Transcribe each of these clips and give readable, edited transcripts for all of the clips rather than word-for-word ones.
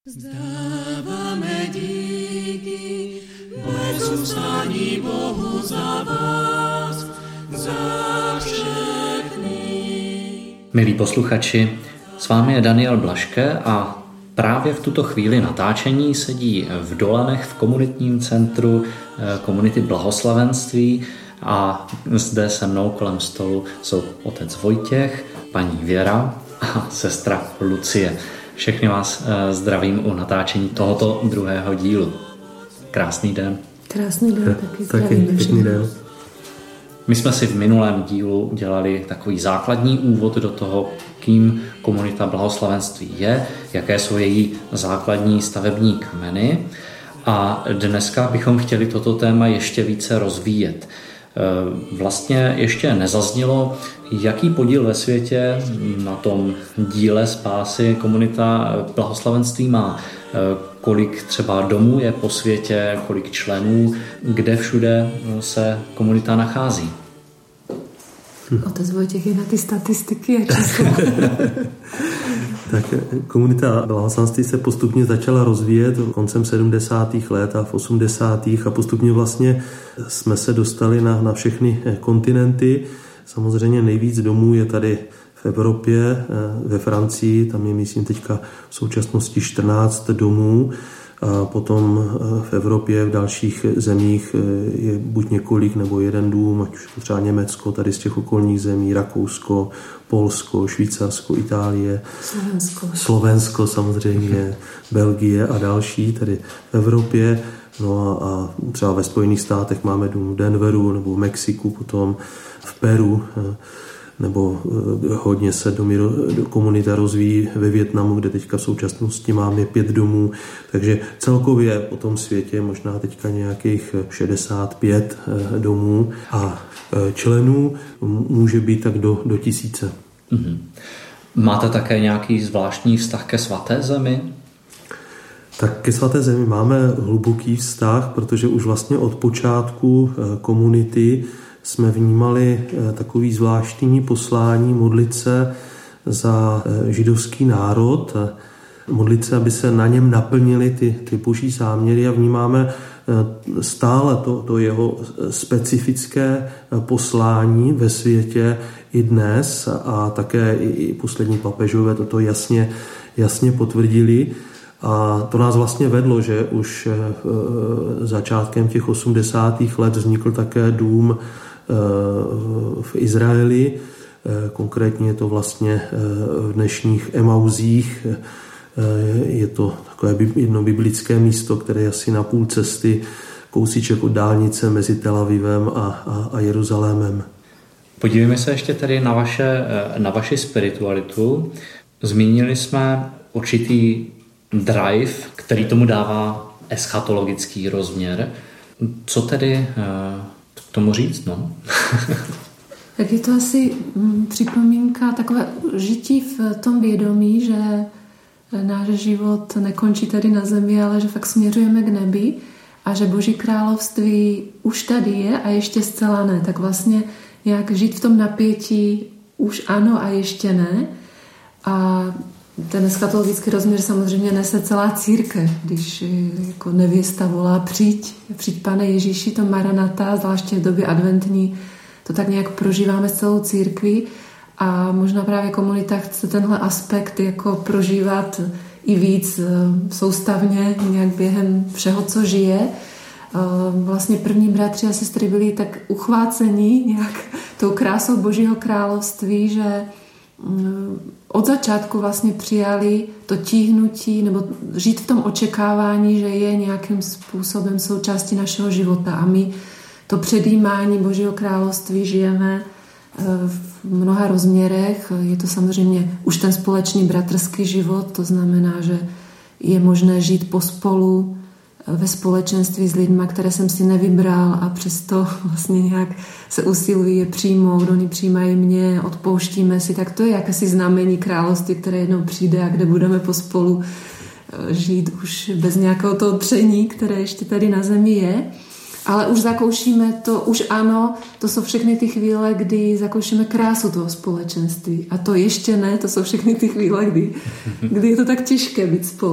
Vzdáváme díky, bezústání Bohu za vás, za všechny. Milí posluchači, s vámi je Daniel Blaške a právě v tuto chvíli natáčení sedí v Dolanech v komunitním centru komunity Blahoslavenství a zde se mnou kolem stolu jsou otec Vojtěch, paní Věra a sestra Lucie. Všechny vás zdravím u natáčení tohoto druhého dílu. Krásný den. Krásný den, taky zdravím. Pěkný den. My jsme si v minulém dílu udělali takový základní úvod do toho, kým komunita Blahoslavenství je, jaké jsou její základní stavební kameny. A dneska bychom chtěli toto téma ještě více rozvíjet. Vlastně ještě nezaznělo, jaký podíl ve světě na tom díle spásy komunita Blahoslavenství má. Kolik třeba domů je po světě, kolik členů, kde všude se komunita nachází. Otec Vojtěch je na ty statistiky a čísla. Tak komunita Blahoslavenství se postupně začala rozvíjet koncem 70. let a v 80. a postupně vlastně jsme se dostali na všechny kontinenty. Samozřejmě nejvíc domů je tady v Evropě, ve Francii, tam je myslím teďka v současnosti 14 domů. A potom v Evropě, v dalších zemích je buď několik nebo jeden dům, ať už třeba Německo, tady z těch okolních zemí, Rakousko, Polsko, Švýcarsko, Itálie, Slovensko samozřejmě, Belgie a další, tady v Evropě. No a třeba ve Spojených státech máme dům v Denveru nebo v Mexiku, potom v Peru, nebo hodně se komunita rozvíjí ve Vietnamu, kde teďka v současnosti máme 5 domů, takže celkově po tom světě možná teďka nějakých 65 domů a členů může být tak do 1000. Mm-hmm. Máte také nějaký zvláštní vztah ke Svaté zemi? Tak ke Svaté zemi máme hluboký vztah, protože už vlastně od počátku komunity jsme vnímali takový zvláštní poslání modlit se za židovský národ, modlit se, aby se na něm naplnily ty boží záměry a vnímáme stále to jeho specifické poslání ve světě i dnes a také i poslední papežové toto jasně potvrdili. A to nás vlastně vedlo, že už začátkem těch 80. let vznikl také dům v Izraeli, konkrétně je to vlastně v dnešních Emauzích, je to takové jedno biblické místo, které je asi na půl cesty, kousíček od dálnice mezi Tel Avivem a Jeruzalémem. Podívejme se ještě tedy na vaši spiritualitu. Zmínili jsme určitý drive, který tomu dává eschatologický rozměr. Co tedy k tomu říct? No? Tak je to asi připomínka takové žití v tom vědomí, že náš život nekončí tady na zemi, ale že fakt směřujeme k nebi a že Boží království už tady je a ještě zcela ne. Tak vlastně nějak žít v tom napětí už ano a ještě ne. A ten eschatologický rozměr samozřejmě nese celá církev, když jako nevěsta volá přijď Pane Ježíši, to Maranata, zvláště v době adventní, to tak nějak prožíváme s celou církví a možná právě komunita chce tenhle aspekt jako prožívat i víc soustavně nějak během všeho, co žije. Vlastně první bratři a sestry byli tak uchváceni nějak tou krásou Božího království, že od začátku vlastně přijali to tíhnutí nebo žít v tom očekávání, že je nějakým způsobem součástí našeho života a my to předjímání Božího království žijeme v mnoha rozměrech. Je to samozřejmě už ten společný bratrský život, to znamená, že je možné žít pospolu ve společenství s lidma, které jsem si nevybral a přesto vlastně nějak se usilují je přijmout, oni přijímají mě, odpouštíme si, tak to je jakési znamení království, které jednou přijde a kde budeme pospolu žít už bez nějakého toho tření, které ještě tady na zemi je. Ale už zakoušíme to, už ano, to jsou všechny ty chvíle, kdy zakoušíme krásu toho společenství. A to ještě ne, to jsou všechny ty chvíle, kdy je to tak těžké být spolu.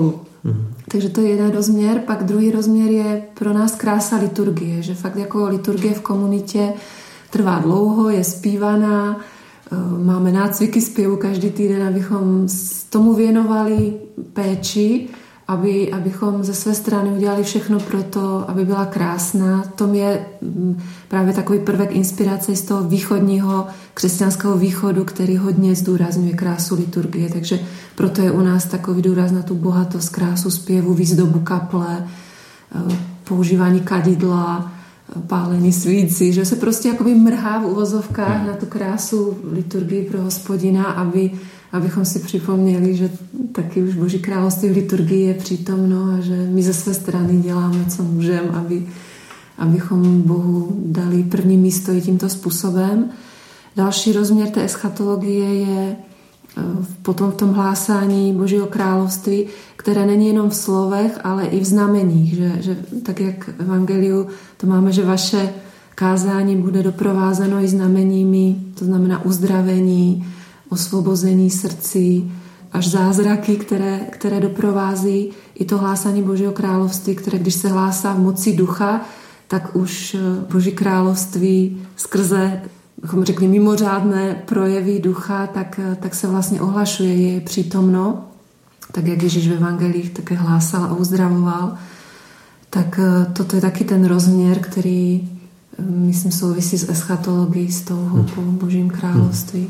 Takže to je jeden rozměr. Pak druhý rozměr je pro nás krása liturgie, že fakt jako liturgie v komunitě trvá dlouho, je zpívaná, máme nácviky zpěvu každý týden, abychom tomu věnovali péči, abychom ze své strany udělali všechno pro to, aby byla krásná. Tom je právě takový prvek inspirace z toho východního křesťanského východu, který hodně zdůrazňuje krásu liturgie. Takže proto je u nás takový důraz na tu bohatost, krásu zpěvu, výzdobu kaple, používání kadidla, pálení svíci, že se prostě jakoby mrhá v uvozovkách na tu krásu liturgii pro Hospodina, abychom si připomněli, že taky už Boží království v liturgii je přítomno a že my ze své strany děláme, co můžeme, abychom Bohu dali první místo i tímto způsobem. Další rozměr té eschatologie je potom v tom hlásání Božího království, které není jenom v slovech, ale i v znameních. Že tak jak v Evangeliu to máme, že vaše kázání bude doprovázeno i znameními, to znamená uzdravení, osvobození srdcí, až zázraky, které doprovází i to hlásání Božího království, které když se hlásá v moci ducha, tak už Boží království skrze, bychom řekli, mimořádné projevy ducha, tak se vlastně ohlašuje, je přítomno, tak jak Ježíš v evangelích také hlásal a uzdravoval. Tak toto je taky ten rozměr, který, myslím, souvisí s eschatologií, s touhou po Božím království.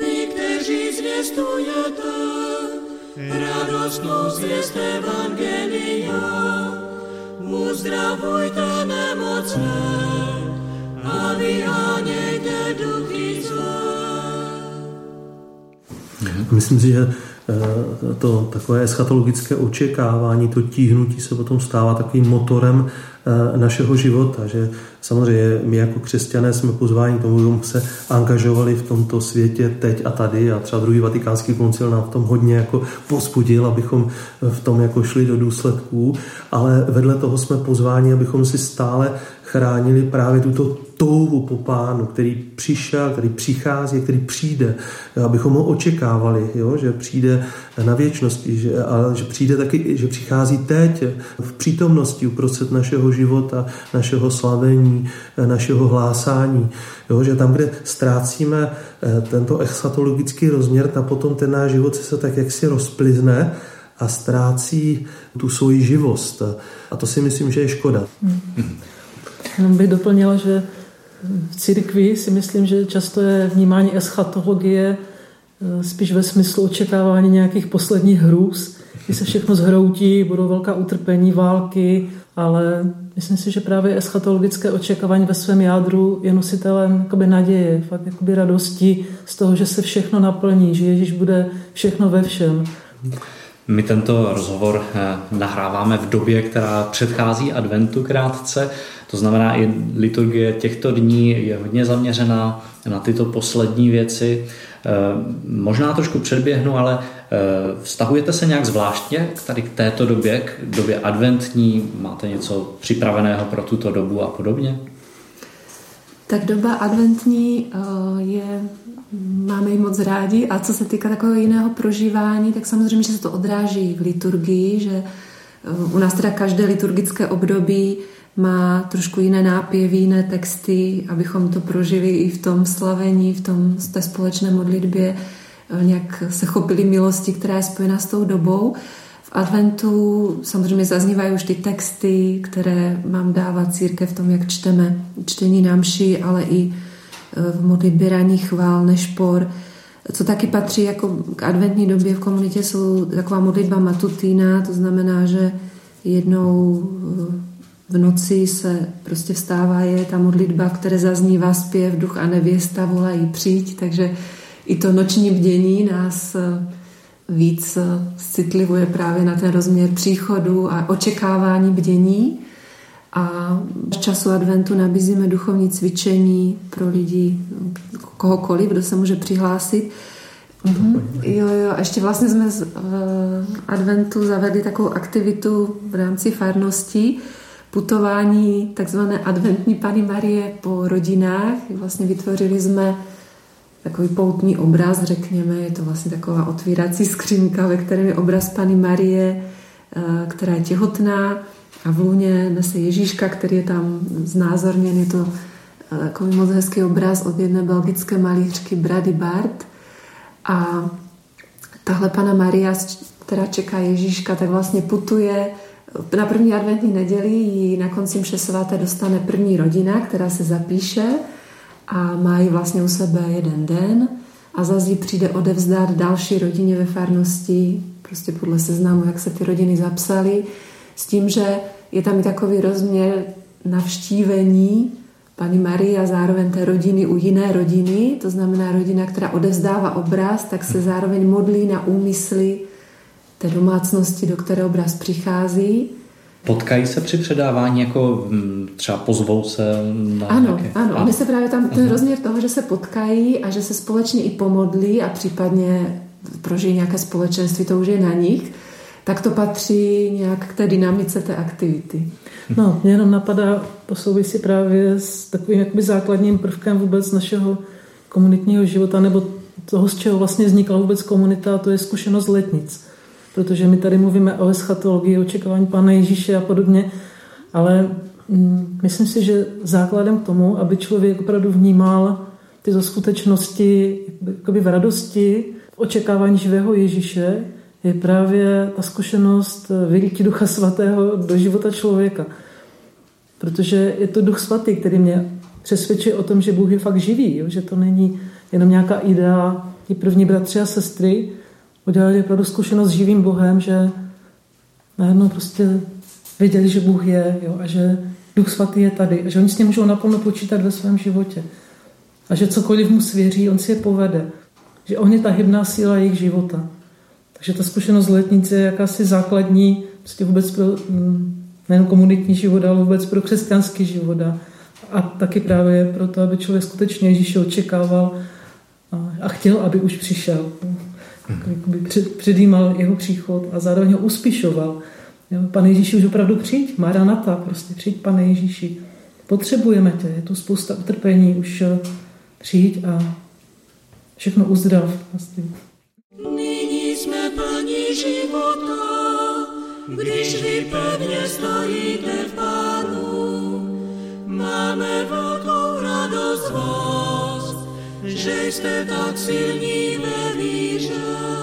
Radostnou zvěst evangelia, uzdravujte nemocné a vyhánějte duchy zlé. Myslím si, že to takové eschatologické očekávání, to tíhnutí se potom stává takovým motorem našeho života, že samozřejmě my jako křesťané jsme pozváni k tomu, abychom se angažovali v tomto světě teď a tady a třeba druhý vatikánský koncil nám v tom hodně jako povzbudil, abychom v tom jako šli do důsledků, ale vedle toho jsme pozváni, abychom si stále chránili právě tuto touhu po Pánu, který přišel, který přichází, který přijde, abychom ho očekávali, jo? Že přijde na věčnosti, ale že přijde taky, že přichází teď v přítomnosti uprostřed našeho života, našeho slavení, našeho hlásání. Jo? Že tam, kde ztrácíme tento eschatologický rozměr, tam potom ten náš život se tak jaksi rozplizne a ztrácí tu svoji živost. A to si myslím, že je škoda. Jenom bych doplnila, že v církvi si myslím, že často je vnímání eschatologie spíš ve smyslu očekávání nějakých posledních hrůz, kdy se všechno zhroutí, budou velká utrpení, války, ale myslím si, že právě eschatologické očekávání ve svém jádru je nositelem jakoby naděje, fakt jakoby radosti z toho, že se všechno naplní, že Ježíš bude všechno ve všem. My tento rozhovor nahráváme v době, která předchází adventu krátce. To znamená, i liturgie těchto dní je hodně zaměřená na tyto poslední věci. Možná trošku předběhnu, ale vztahujete se nějak zvláštně tady k této době, k době adventní? Máte něco připraveného pro tuto dobu a podobně? Tak doba adventní máme ji moc rádi a co se týká takového jiného prožívání, tak samozřejmě, že se to odráží v liturgii, že u nás teda každé liturgické období má trošku jiné nápěvy, jiné texty, abychom to prožili i v tom slavení, v té společné modlitbě, nějak se chopili milosti, která je spojená s tou dobou. V adventu samozřejmě zaznívají už ty texty, které mám dávat církev v tom, jak čteme čtení na mši, ale i v modlitbě ranní chvál, nešpor. Co taky patří jako k adventní době v komunitě, jsou taková modlitba matutína, to znamená, že jednou v noci se prostě vstává, je ta modlitba, v které zaznívá zpěv, duch a nevěsta volají přijď, takže i to noční bdění nás víc citlivuje právě na ten rozměr příchodu a očekávání bdění. A v času adventu nabízíme duchovní cvičení pro lidi, kohokoliv, kdo se může přihlásit. Jo, a ještě vlastně jsme v adventu zavedli takovou aktivitu v rámci farnosti, putování takzvané adventní Panny Marie po rodinách. Vlastně vytvořili jsme takový poutní obraz, řekněme, je to vlastně taková otvírací skřínka, ve kterém je obraz Panny Marie která je těhotná a v lůně nese Ježíška, který je tam znázorněn. Je to takový moc hezký obraz od jedné belgické malířky Brady Bart. A tahle Panna Maria, která čeká Ježíška, tak vlastně putuje na první adventní neděli, ji na konci mše svaté dostane první rodina, která se zapíše a má ji vlastně u sebe jeden den a zase ji přijde odevzdat další rodině ve farnosti, prostě podle seznamu, jak se ty rodiny zapsaly, s tím, že je tam i takový rozměr navštívení Panny Marie a zároveň té rodiny u jiné rodiny, to znamená rodina, která odevzdává obraz, tak se zároveň modlí na úmysly té domácnosti, do které obraz přichází. Potkají se při předávání, jako třeba pozvou se na Ano, oni se právě tam ten rozměr toho, že se potkají a že se společně i pomodlí a případně prožijí nějaké společenství, to už je na nich, tak to patří nějak k té dynamice té aktivity. No, mě jenom napadá, to souvisí právě s takovým jakoby základním prvkem vůbec našeho komunitního života, nebo toho, z čeho vlastně vznikla vůbec komunita, a to je zkušenost letnic. Protože my tady mluvíme o eschatologii, očekávání Pána Ježíše a podobně, ale myslím si, že základem k tomu, aby člověk opravdu vnímal tyto skutečnosti jakoby v radosti, v očekávání živého Ježíše, je právě ta zkušenost vylití Ducha Svatého do života člověka. Protože je to Duch Svatý, který mě přesvědčuje o tom, že Bůh je fakt živý, jo? Že to není jenom nějaká idea, ti první bratři a sestry udělali opravdu zkušenost s živým Bohem, že najednou prostě věděli, že Bůh je, jo? A že Duch Svatý je tady a že oni s ním můžou naplno počítat ve svém životě. A že cokoliv mu svěří, on si je povede. Že on je ta hybná síla jejich života. Takže ta zkušenost letnice je jakási základní prostě vůbec pro nejen komunitní život, ale vůbec pro křesťanský život. A taky právě proto, aby člověk skutečně Ježíše očekával a chtěl, aby už přišel. Předjímal jeho příchod a zároveň ho uspíšoval. Pane Ježíši, už opravdu přijď, Maranata, prostě přijď, Pane Ježíši. Potřebujeme tě, je tu spousta utrpení, už přijď a všechno uzdrav. Nyní jsme plní života, když vy pevně stojíte v Pánu. Máme velkou radost z vás, že jste tak silní ve víře.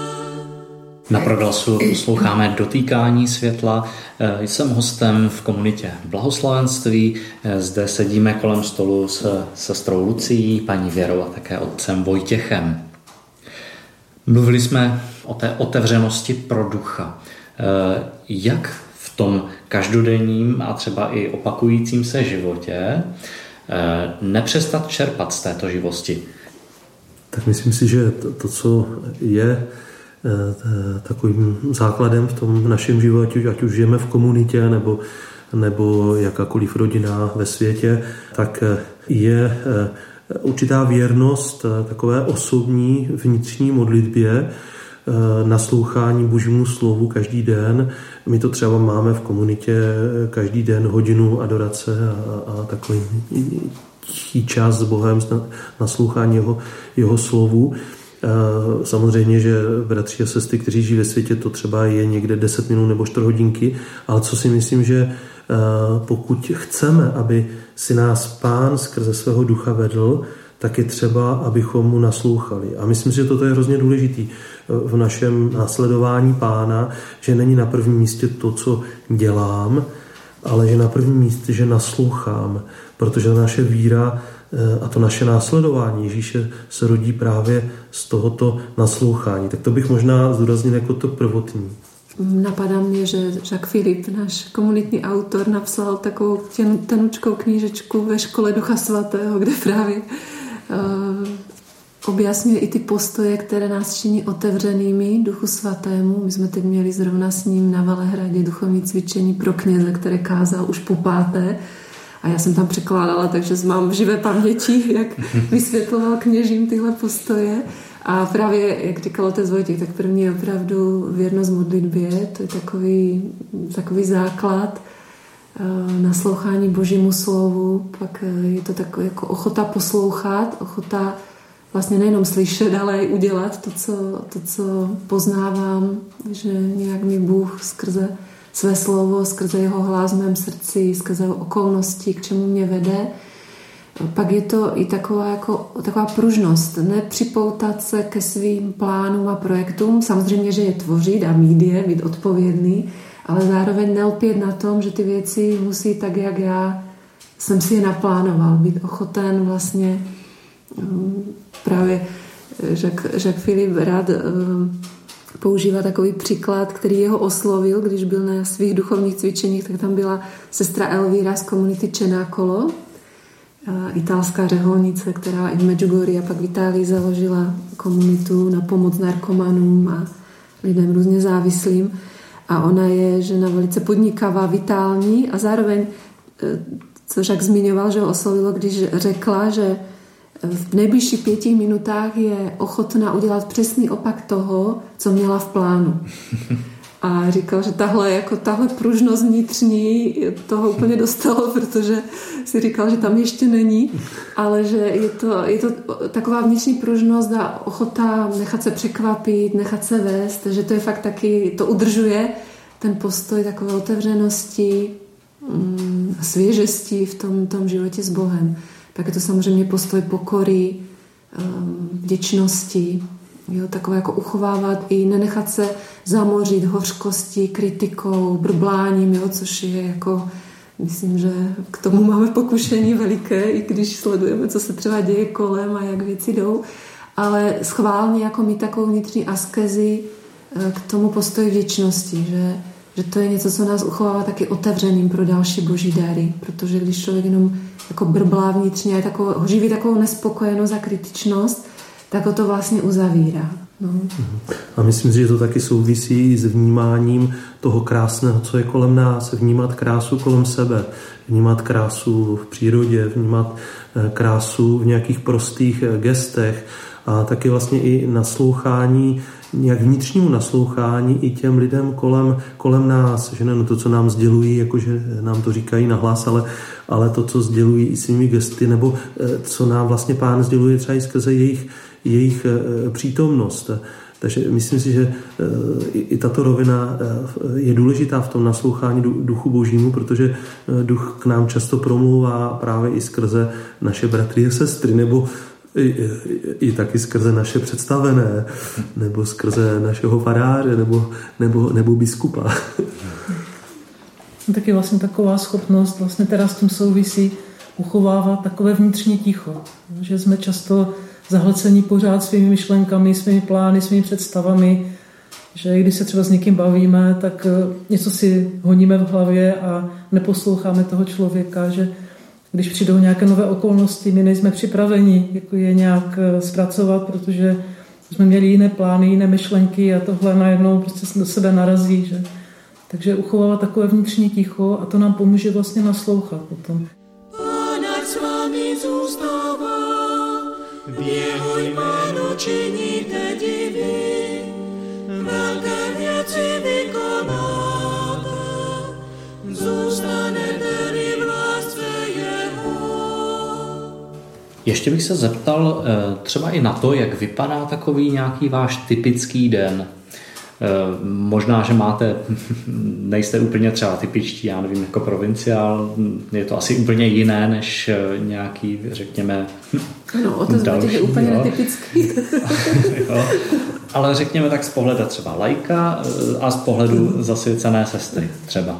Na Proglasu posloucháme Dotýkání světla. Jsem hostem v komunitě Blahoslavenství. Zde sedíme kolem stolu s sestrou Lucií, paní Věrou a také otcem Vojtěchem. Mluvili jsme o té otevřenosti pro ducha. Jak v tom každodenním a třeba i opakujícím se životě nepřestat čerpat z této živosti? Tak myslím si, že to co je takovým základem v tom našem životě, ať už žijeme v komunitě nebo jakákoliv rodina ve světě, tak je určitá věrnost takové osobní vnitřní modlitbě, naslouchání Božímu slovu každý den. My to třeba máme v komunitě každý den hodinu adorace a takový tichý čas s Bohem, naslouchání jeho slovu. Samozřejmě, že bratři a sestry, kteří žijí ve světě, to třeba je někde 10 minut nebo 4 hodinky, ale co si myslím, že pokud chceme, aby si nás Pán skrze svého ducha vedl, tak je třeba, abychom mu naslouchali. A myslím si, že toto je hrozně důležitý v našem následování Pána, že není na prvním místě to, co dělám, ale že na prvním místě, že naslouchám, protože naše víra a to naše následování Ježíše se rodí právě z tohoto naslouchání. Tak to bych možná zdůraznil jako to prvotní. Napadá mě, že Jacques Philippe, náš komunitní autor, napsal takovou tenučkou knížečku Ve škole Ducha Svatého, kde právě objasňuje i ty postoje, které nás činí otevřenými Duchu Svatému. My jsme teď měli zrovna s ním na Valehradě duchovní cvičení pro kněze, které kázal už po 5. A já jsem tam překládala, takže mám v živé paměti, jak vysvětloval kněžím tyhle postoje. A právě, jak říkal otec Vojtěch, tak první je opravdu věrnost modlitbě, to je takový základ, naslouchání Božímu slovu, pak je to takový jako ochota poslouchat, ochota vlastně nejenom slyšet, ale i udělat to, co poznávám, že nějak mi Bůh skrze své slovo, skrze jeho hlas v mém srdci, skrze okolnosti, k čemu mě vede. Pak je to i taková pružnost, nepřipoutat se ke svým plánům a projektům, samozřejmě, že je tvořit a mít je, být odpovědný, ale zároveň nelpět na tom, že ty věci musí tak, jak já jsem si je naplánoval, být ochoten vlastně právě Jacques Philippe rád používá takový příklad, který jeho oslovil, když byl na svých duchovních cvičeních, tak tam byla sestra Elvíra z komunity Čenákolo, italská řeholnice, která i v Medjugorji a pak v Itálii založila komunitu na pomoc narkomanům a lidem různě závislým. A ona je žena velice podnikavá, vitální a zároveň, co Jacques zmiňoval, že ho oslovilo, když řekla, že v nejbližších 5 minutách je ochotná udělat přesný opak toho, co měla v plánu. A říkal, že tahle pružnost vnitřní toho úplně dostalo, protože si říkal, že tam ještě není, ale že je to taková vnitřní pružnost a ochota nechat se překvapit, nechat se vést, že to je fakt taky, to udržuje ten postoj takové otevřenosti a svěžesti v tom životě s Bohem. Tak je to samozřejmě postoj pokory, vděčnosti, jo, takové jako uchovávat i nenechat se zamořit hořkostí, kritikou, brbláním, jo, což je jako, myslím, že k tomu máme pokušení veliké, i když sledujeme, co se třeba děje kolem a jak věci jdou, ale schválně jako mít takovou vnitřní askezi k tomu postoji vděčnosti, že to je něco, co nás uchovává taky otevřeným pro další boží dary, protože když člověk jenom jako brblá vnitřně a živí takovou nespokojenost a kritičnost, tak ho to vlastně uzavírá. No. A myslím si, že to taky souvisí s vnímáním toho krásného, co je kolem nás, vnímat krásu kolem sebe, vnímat krásu v přírodě, vnímat krásu v nějakých prostých gestech a taky vlastně i naslouchání, nějak vnitřnímu naslouchání i těm lidem kolem nás, že ne to, co nám sdělují, jakože nám to říkají nahlas, ale to, co sdělují i svými gesty, nebo co nám vlastně Pán sděluje třeba i skrze jejich přítomnost. Takže myslím si, že i tato rovina je důležitá v tom naslouchání duchu božímu, protože duch k nám často promlouvá právě i skrze naše bratry a sestry, nebo i taky skrze naše představené, nebo skrze našeho faráře, nebo biskupa. Taky vlastně taková schopnost, vlastně teda s tím souvisí, uchovávat takové vnitřní ticho. Že jsme často zahlcení pořád svými myšlenkami, svými plány, svými představami, že když se třeba s někým bavíme, tak něco si honíme v hlavě a neposloucháme toho člověka, že když přijdou nějaké nové okolnosti, my nejsme připraveni jako je nějak zpracovat, protože jsme měli jiné plány, jiné myšlenky a tohle najednou prostě do sebe narazí. Že? Takže uchovávat takové vnitřní ticho a to nám pomůže vlastně naslouchat potom. Pán ať s vámi zůstává, v jeho jménu činíte divy, velké věci vykonáte, zůstanete-li v lásce jeho. Ještě bych se zeptal třeba i na to, jak vypadá takový nějaký váš typický den. Možná, že nejste úplně třeba typičtí, já nevím, jako provinciál, je to asi úplně jiné, než nějaký, řekněme, no, otec je úplně netypický. Jo. Ale řekněme tak z pohledu třeba laika a z pohledu zasvěcené sestry třeba.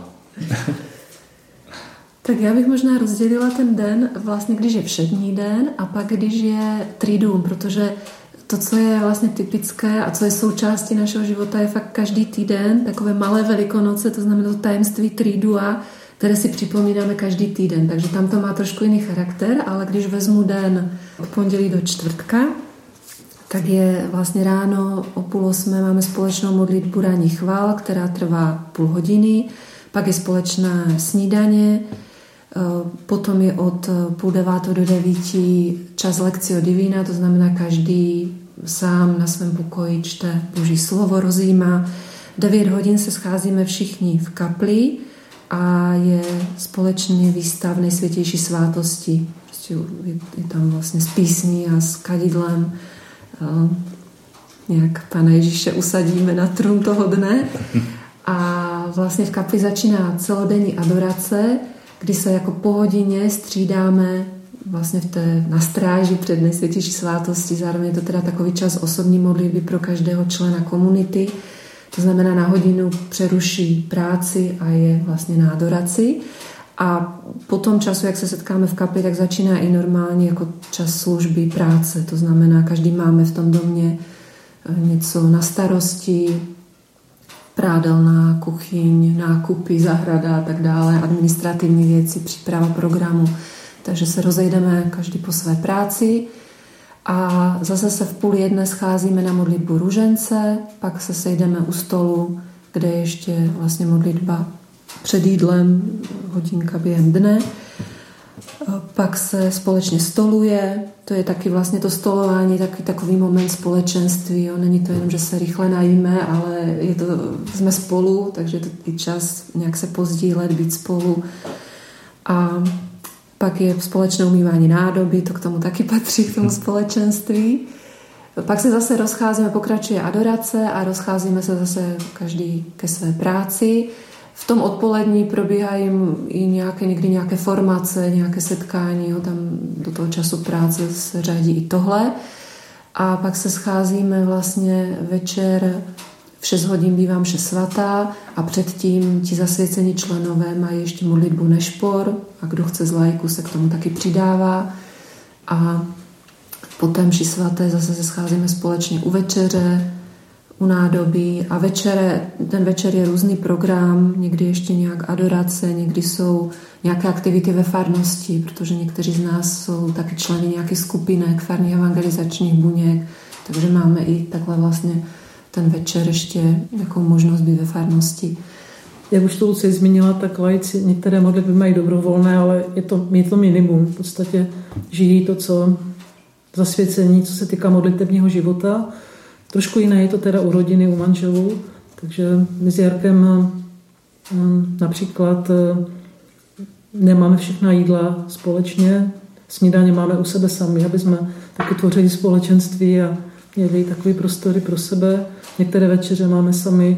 Tak já bych možná rozdělila ten den, vlastně když je všední den a pak když je triduum, protože to, co je vlastně typické a co je součástí našeho života, je fakt každý týden takové malé velikonoce, to znamená to tajemství tridua, které si připomínáme každý týden. Takže tam to má trošku jiný charakter, ale když vezmu den od pondělí do čtvrtka, tak je vlastně ráno o 7:30 máme společnou modlitbu ranní chvál, která trvá půl hodiny, pak je společná snídaně, potom je od 8:30 do 9 čas Lectio Divina, to znamená každý sám na svém pokoji čte Boží slovo, rozjímá. 9 hodin se scházíme všichni v kapli a je společně výstav Nejsvětější svátosti. Prostě je tam vlastně s písní a s kadidlem. Nějak Pana Ježíše usadíme na trůn toho dne. A vlastně v kapli začíná celodenní adorace, kdy se jako po hodině střídáme vlastně na stráži před nejsvětější svátostí. Zároveň je to teda takový čas osobní modlitby pro každého člena komunity. To znamená, na hodinu přeruší práci a je vlastně na adoraci. A po tom času, jak se setkáme v kapli, tak začíná i normálně jako čas služby, práce. To znamená, každý máme v tom domě něco na starosti, prádelná, kuchyň, nákupy, zahrada a tak dále, administrativní věci, příprava programu. Takže se rozejdeme každý po své práci a zase se v 12:30 scházíme na modlitbu ružence, pak se sejdeme u stolu, kde je ještě vlastně modlitba před jídlem, hodinka během dne. Pak se společně stoluje, to je taky vlastně to stolování, takový moment společenství. Jo. Není to jenom, že se rychle najíme, ale jsme spolu, takže je to i čas nějak se pozdílet, být spolu. A pak je společné umývání nádoby, to k tomu taky patří, k tomu společenství. Pak se zase rozcházíme, pokračuje adorace a rozcházíme se zase každý ke své práci. V tom odpolední probíhají i někdy nějaké formace, nějaké setkání, jo, tam do toho času práce se řadí i tohle. A pak se scházíme vlastně večer, v 6 hodin bývá mše svatá a předtím ti zasvěcení členové mají ještě modlitbu nešpor a kdo chce z laiků se k tomu taky přidává. A potom mši svaté zase se scházíme společně u večeře, u nádobí a ten večer je různý program, někdy ještě nějak adorace, někdy jsou nějaké aktivity ve farnosti, protože někteří z nás jsou taky členy nějakých skupinek, farních evangelizačních buněk, takže máme i takhle vlastně ten večer ještě nějakou možnost být ve farnosti. Jak už to Lucie zmínila, tak laici některé modlitby mají dobrovolné, ale je to minimum. V podstatě žijí to, co zasvěcení, co se týká modlitebního života. Trošku jiné je to teda u rodiny, u manželů, takže my s Jarkem například nemáme všechna jídla společně, snídaně máme u sebe sami, aby jsme taky tvořili společenství a měli takové prostory pro sebe. Některé večeře máme sami.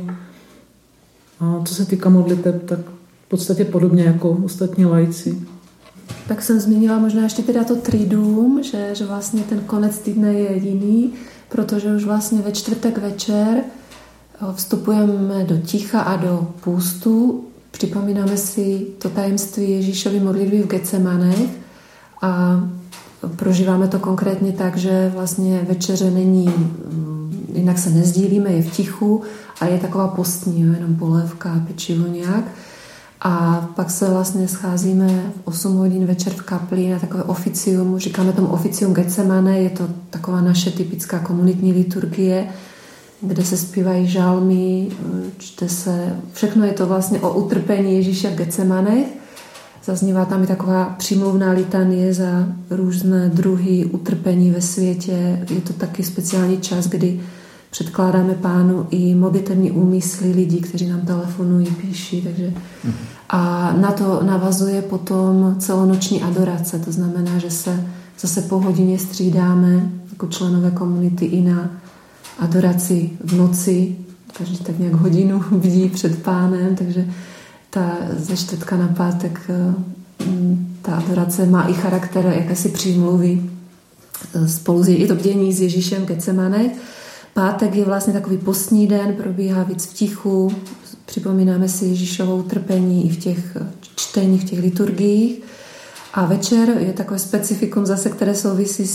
A co se týká modliteb, tak v podstatě podobně jako ostatní laici. Tak jsem zmínila možná ještě teda to triduum, že vlastně ten konec týdne je jiný, protože už vlastně ve čtvrtek večer vstupujeme do ticha a do půstu. Připomínáme si to tajemství Ježíšovy modlitby v Getsemanech a prožíváme to konkrétně tak, že vlastně večeře není, jinak se nezdílíme, je v tichu a je taková postní, jenom polévka a pečivo nějak. A pak se vlastně scházíme v 8 hodin večer v kapli na takové oficium, říkáme tomu oficium Getsemane, je to taková naše typická komunitní liturgie, kde se zpívají žalmy, čte se, všechno je to vlastně o utrpení Ježíše v Getsemanech. Zaznívá tam i taková přímluvná litanie za různé druhy utrpení ve světě. Je to taky speciální čas, kdy předkládáme Pánu i modlitevní úmysly lidí, kteří nám telefonují, píší. Takže. A na to navazuje potom celonoční adorace. To znamená, že se zase po hodině střídáme jako členové komunity i na adoraci v noci. Každý tak nějak hodinu bdí před Pánem, takže ze čtvrtka na pátek ta adorace má i charakter jakési přímluvy. Spolu je to bdění s Ježíšem v Getsemanech. Pátek je vlastně takový postní den, probíhá víc v tichu, připomínáme si Ježíšovo utrpení i v těch čteních, v těch liturgiích. A večer je takové specifikum zase, které souvisí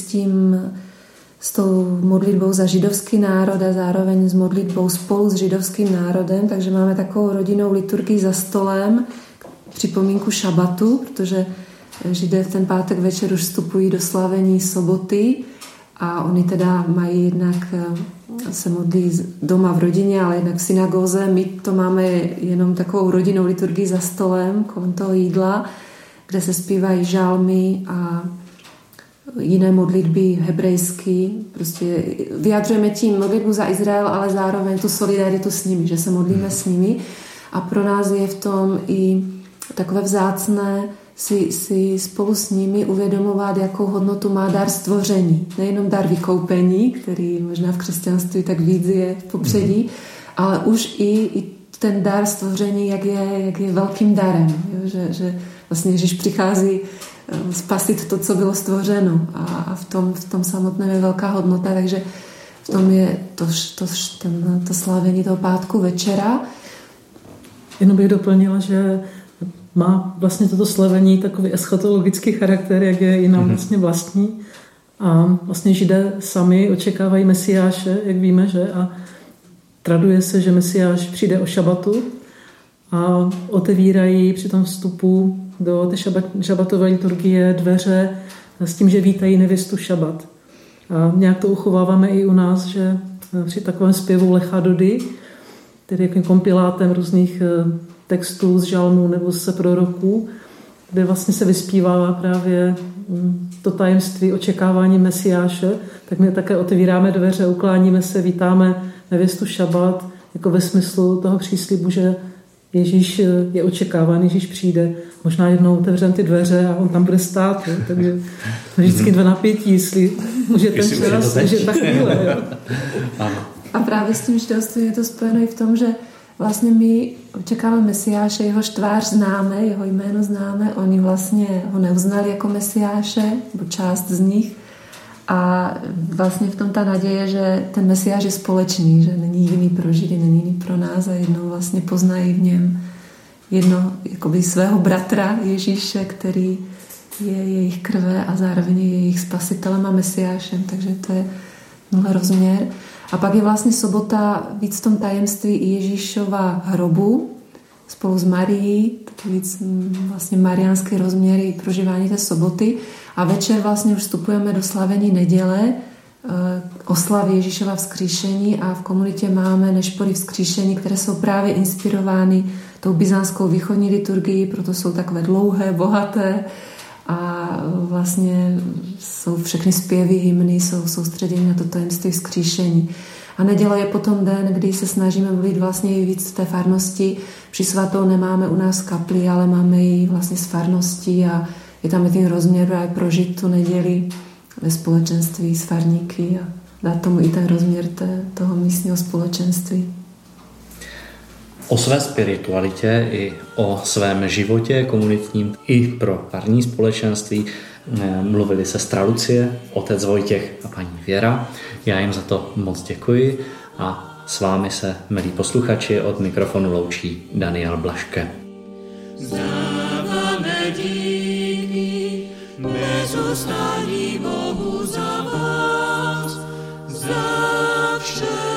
s tou modlitbou za židovský národ a zároveň s modlitbou spolu s židovským národem, takže máme takovou rodinnou liturgii za stolem, připomínku šabatu, protože Židé v ten pátek večer už vstupují do slavení soboty a oni teda mají jednak se modlí doma v rodině, ale jednak v synagóze. My to máme jenom takovou rodinnou liturgii za stolem, kolem toho jídla, kde se zpívají žalmy a jiné modlitby hebrejsky. Prostě vyjadřujeme tím modlitbu za Izrael, ale zároveň tu solidaritu s nimi, že se modlíme s nimi. A pro nás je v tom i takové vzácné si spolu s nimi uvědomovat, jakou hodnotu má dar stvoření. Nejenom dar vykoupení, který možná v křesťanství tak víc je v popředí, ale už i ten dar stvoření, jak je velkým darem. Jo? Že vlastně Ježíš přichází spasit to, co bylo stvořeno. A v tom samotném je velká hodnota, takže v tom je to slavení toho pátku večera. Jenom bych doplnila, že má vlastně toto slavení takový eschatologický charakter, jak je i nám vlastně vlastní. A vlastně Židé sami očekávají Mesiáše, jak víme, že? A traduje se, že Mesiáš přijde o šabatu a otevírají při tom vstupu do té šabatové liturgie dveře s tím, že vítají nevěstu šabat. A nějak to uchováváme i u nás, že při takovém zpěvu Lecha Dody, který je kompilátem různých textů z žalmů nebo z proroků, kde vlastně se vyspívává právě to tajemství očekávání Mesiáše, tak my také otevíráme dveře, ukláníme se, vítáme nevěstu šabat, jako ve smyslu toho příslibu, že Ježíš je očekáván, Ježíš přijde. Možná jednou otevřeme ty dveře a on tam bude stát. Jo? Takže vždycky dva napětí, jestli už je ten čas, už je ta chvíle. A právě s tím židovstvím je to spojeno i v tom, že vlastně my očekáváme Mesiáše, jehož tvář známe, jeho jméno známe, oni vlastně ho neuznali jako Mesiáše, nebo část z nich. A vlastně v tom ta naděje, že ten Mesiáš je společný, že není jiný pro Židy, není jiný pro nás a jednou vlastně poznají v něm jakoby svého bratra Ježíše, který je jejich krve a zároveň je jejich spasitelem a Mesiášem, takže to je tenhle rozměr. A pak je vlastně sobota víc v tom tajemství i Ježíšova hrobu spolu s Marií, taky víc vlastně mariánský rozměr i prožívání té soboty. A večer vlastně už vstupujeme do slavení neděle, oslavy Ježíšova vzkříšení a v komunitě máme nešpory vzkříšení, které jsou právě inspirovány tou byzantskou východní liturgií, proto jsou takové dlouhé, bohaté a vlastně jsou všechny zpěvy, hymny, jsou soustředěny na to tajemství vzkříšení. A neděle je potom den, kdy se snažíme být vlastně i víc v té farnosti. Při svatou nemáme u nás kapli, ale máme ji vlastně z farnosti a je tam ten rozměr a prožít tu neděli ve společenství s farníky a dát tomu i ten rozměr toho místního společenství. O své spiritualitě i o svém životě komunitním i pro farní společenství mluvili sestra Lucie, otec Vojtěch a paní Věra. Já jim za to moc děkuji a s vámi se, milí posluchači, od mikrofonu loučí Daniel Blaške. Vzdáváme díky bez ustání Bohu za vás, za vše.